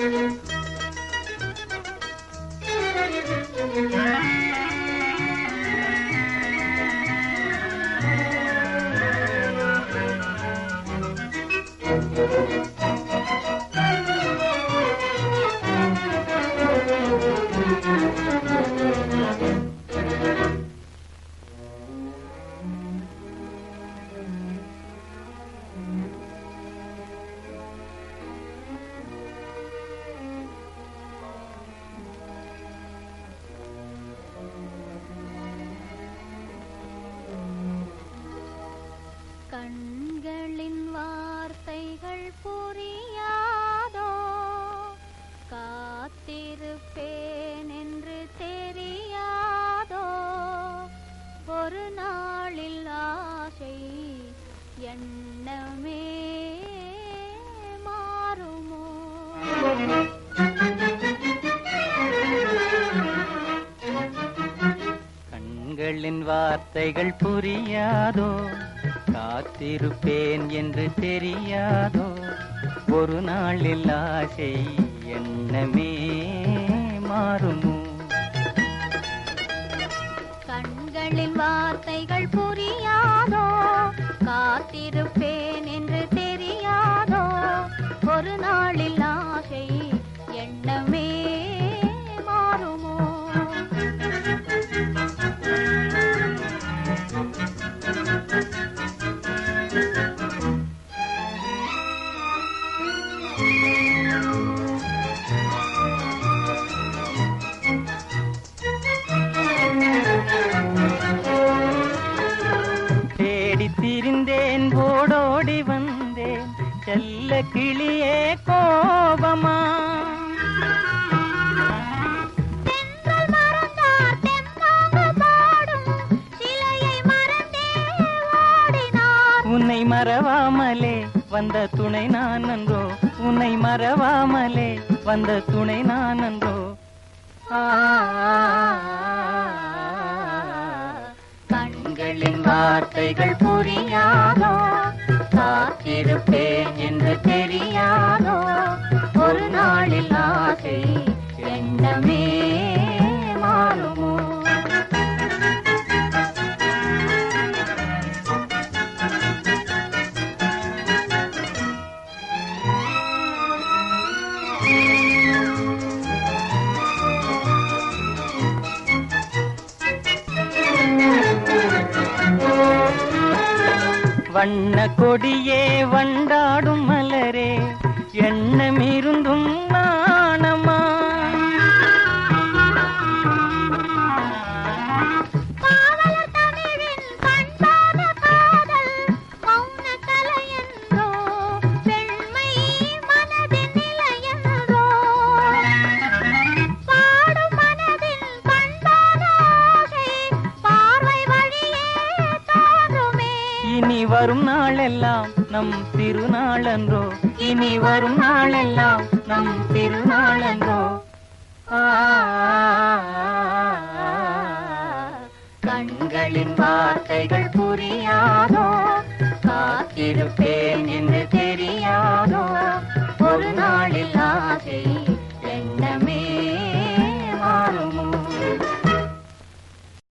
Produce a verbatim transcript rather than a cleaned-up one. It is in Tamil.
கண்களின் வார்த்தைகள் புரியாதோ, காத்திருப்பேன் என்று தெரியாதோ, ஒரு நாளில் ஆசை எண்ணமே மாறுமோ? கண்களின் வார்த்தைகள் புரியாதோ, காத்திருப்பேன் என்று தெரியாதோ, ஒரு நாளில் ஆசை எண்ணமே மாறுமோ? கண்களின் வார்த்தைகள் புரியாதோ, காத்திருப்பேன் என்று தெரியாதோ, ஒரு நாளில் ஆசை எண்ணமே மாறுமோ? திரிந்தேன், ஓடோடி வந்தேன், செல்ல கிளியே கோபமா? தென்றல் மறந்தார் தெம்மாங்கு பாடும் சிலையை மறந்தே ஓடினார். உன்னை மறவாமலே வந்த துணை நான் அன்றோ, உன்னை மறவாமலே வந்த துணை நான் அன்றோ. கண்களின் வார்த்தைகள் புரியாதோ, காத்திருப்பேன் என்று தெரியாதோ, ஒரு நாளில் ஆசை எண்ணமே மாறுமோ? வண்ண கொடியே வண்டாடும் மலரே, எண்ணமிருந்தும் நாணமா? காவலர் தமிழின் பண்பான காதல் மௌன கலையென்றோ, பெண்மை மனதின் நிலையென்றோ, பாடும் மனதின் பண்பான ஆசை பார்வை வழியே தோன்றுமே. இனி வரும் நாளெல்லாம் நம் திருநாளன்றோ, இனி வரும் நாளெல்லாம் நம் திருநாளன்றோ. கண்களின் வார்த்தைகள் புரியாதோ, காத்திருப்பேன் என்று